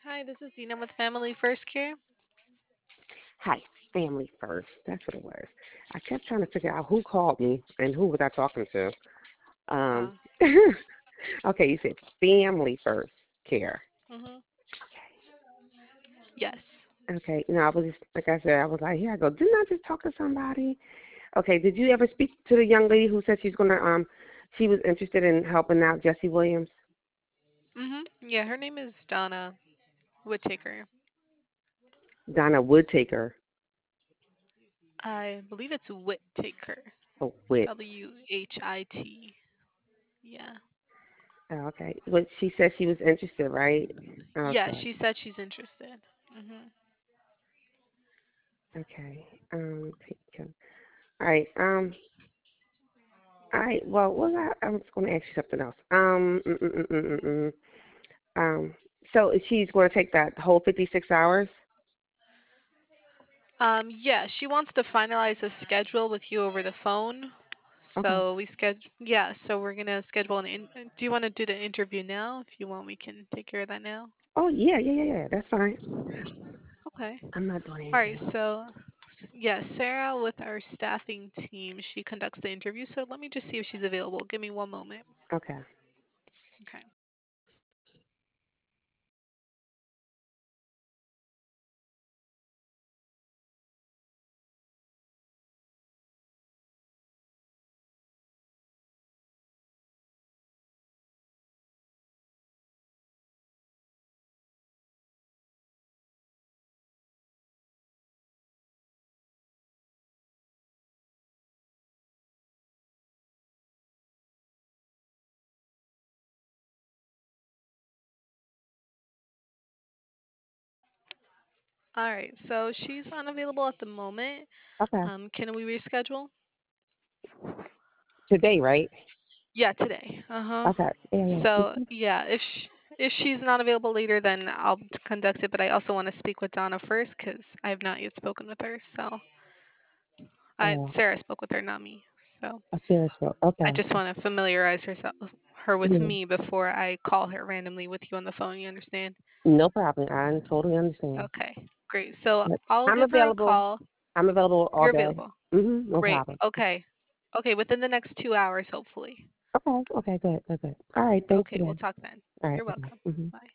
Hi, this is Dina with Family First Care. Hi, family first. That's what it was. I kept trying to figure out who called me and who was I talking to. Um, Uh, okay, you said family first care. hmm Yes. Okay, I was just like I said, I was like, here I go. Didn't I just talk to somebody? Okay, did you ever speak to the young lady who said she was interested in helping out Jesse Williams? Yeah, her name is Donna Whittaker. Donna Woodtaker. I believe it's Whittaker. Oh, Wit. Whit. Yeah. Oh, okay. But she said she was interested, right? Yeah, Okay. she said she's interested. hmm Okay. Take All right. All right. Well, I was going to ask you something else. Um. So she's going to take that whole 56 hours. yeah, she wants to finalize a schedule with you over the phone. Okay. So we schedule. Yeah, so we're gonna schedule Do you want to do the interview now? If you want, we can take care of that now. Oh yeah, yeah, yeah, yeah. That's fine. Okay. I'm not doing All right, anything. so yeah, Sarah with our staffing team, she conducts the interview. So let me just see if she's available. Give me one moment. Okay. Okay. All right, so she's unavailable at the moment. Okay. Can we reschedule? Today, right? Yeah, today. Uh-huh. Okay. Yeah, yeah. So yeah, if she's not available later, then I'll conduct it. But I also want to speak with Donna first because I have not yet spoken with her. So I Oh, Sarah spoke with her, not me. So a serious book. I Okay. just want to familiarize her with Yeah. me before I call her randomly with you on the phone. You understand? No problem. I totally understand. Okay, great. So But I'll I'm give her a available. call. I'm available all You're day. available. No Great. problem. Okay. Okay, within the next 2 hours, hopefully. Okay. Okay. Good. Good. Good. All right. Thanks Okay, we'll again. talk then. All right. You're Bye. welcome. Mm-hmm. Bye.